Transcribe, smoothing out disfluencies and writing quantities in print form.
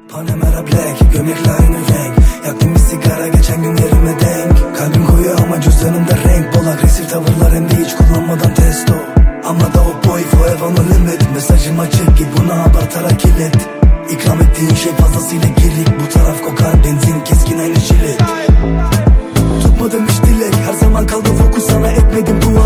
Panamera Black, gömlekle aynı renk. Yaktım bir sigara geçen günlerime denk. Kalbim koyu ama cüzdanımda renk. Bol agresif tavırlar hem de hiç kullanmadan testo. Ama da o boy forever no limit. Mesajım açık git buna abartarak ilet. İkram ettiğin şey fazlasıyla girik. Bu taraf kokar benzin keskin aynı jilet. Tutmadım hiç dilek, her zaman kaldı fokus, sana etmedim bu